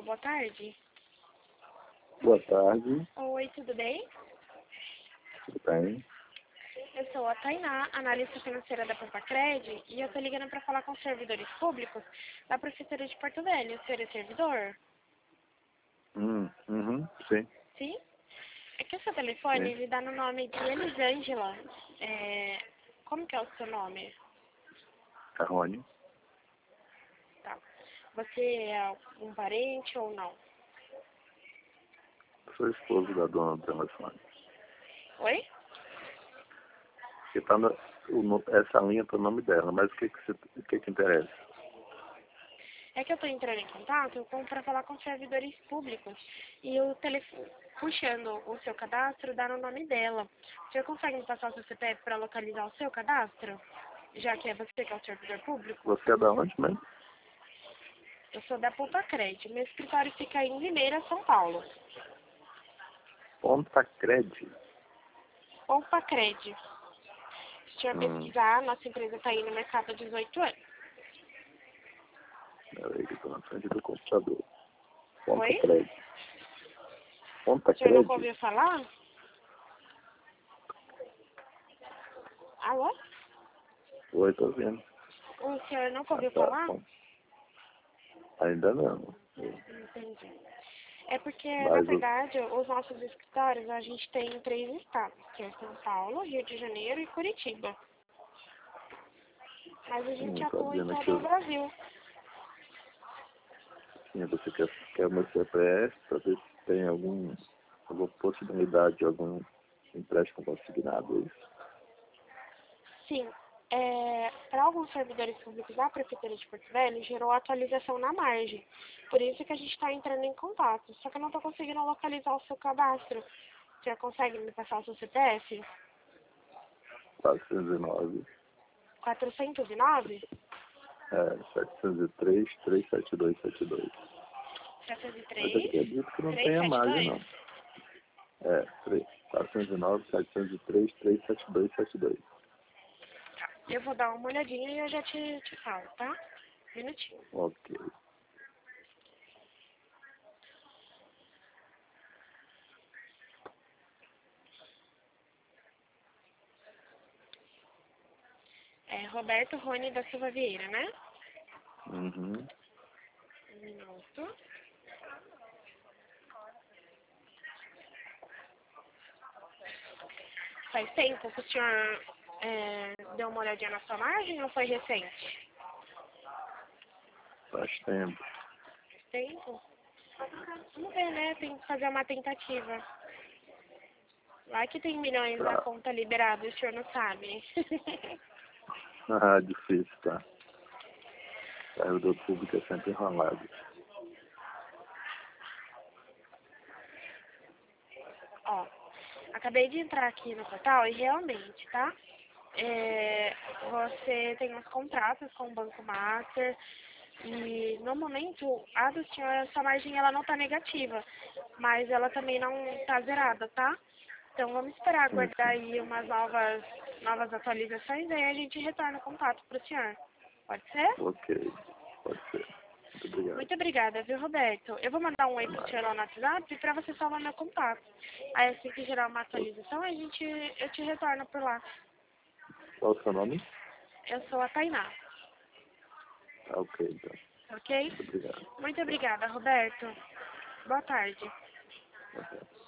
boa tarde. Boa tarde, Oi, tudo bem? tudo bem? Eu sou a Tainá, analista financeira da Pampacred, e eu tô ligando para falar com os servidores públicos da Prefeitura de Porto Velho. O senhor é servidor? Sim, Sim? É que o seu telefone, sim. ele dá no nome de Elisângela. Como que é o seu nome? Carrone, Tá. Você é um parente ou não? sou esposo da dona do telefone. Oi? Que tá essa linha tá o nome dela, mas o que interessa? É que eu tô entrando em contato para falar com os servidores públicos e o telefone, puxando o seu cadastro, dá no nome dela. O senhor consegue me passar o seu CPF para localizar o seu cadastro? Já que é você que é o servidor público? Você é da onde mesmo? Eu sou da Pampacred. Meu escritório fica em Limeira, São Paulo. Pampacred. Pampacred. Se o senhor pesquisar, nossa empresa está aí no mercado há 18 anos. Peraí, que tô na frente do computador. Oi? Pampacred. O senhor nunca Pampacred? ouviu falar? Alô? Oi, tô vendo. O senhor nunca Ah, ouviu tá, falar? bom. Ainda não. Entendi. É porque, na Mas verdade, os nossos escritórios, a gente tem em 3 estados, que é São Paulo, Rio de Janeiro e Curitiba. Mas a gente tá atua em dizendo todo o que Brasil. você quer o meu CPF para ver se tem alguma possibilidade de algum empréstimo consignado, é isso? Sim, para alguns servidores públicos da Prefeitura de Porto Velho, gerou atualização na margem. Por isso que a gente está entrando em contato. Só que eu não estou conseguindo localizar o seu cadastro. O senhor consegue me passar o seu CPF? 409, 409? 703, 37272. Mas eu 703? acredito que não tenha margem, 372? não. 409, 703, 37272. Eu vou dar uma olhadinha e eu já te falo, tá? Um minutinho. Ok. É Roberto Rony da Silva Vieira, né? Uhum. Um minuto. Faz tempo que o senhor deu uma olhadinha na sua margem ou foi recente? Faz tempo. Faz tempo? Vamos ver, né? Tem que fazer uma tentativa. Lá que tem milhões na Tá. conta liberada, o senhor não sabe. Difícil, tá? Servidor público é sempre enrolado. Ó, acabei de entrar aqui no portal e realmente, tá? Você tem uns contratos com o Banco Master e no momento a do senhor, essa margem ela não tá negativa, mas ela também não tá zerada, tá? Então vamos esperar Sim, aguardar sim. aí umas novas atualizações e aí a gente retorna o contato pro senhor. Pode ser? Ok. Pode ser. Muito obrigado. Muito obrigada, viu, Roberto? Eu vou mandar um oi Até pro mais. senhor lá no WhatsApp pra você salvar meu contato. Aí assim que gerar uma atualização, eu te retorno por lá. Qual o seu nome? Eu sou a Tainá, Ok, então. ok? Muito obrigado. Muito obrigada, Roberto. Boa tarde. Até.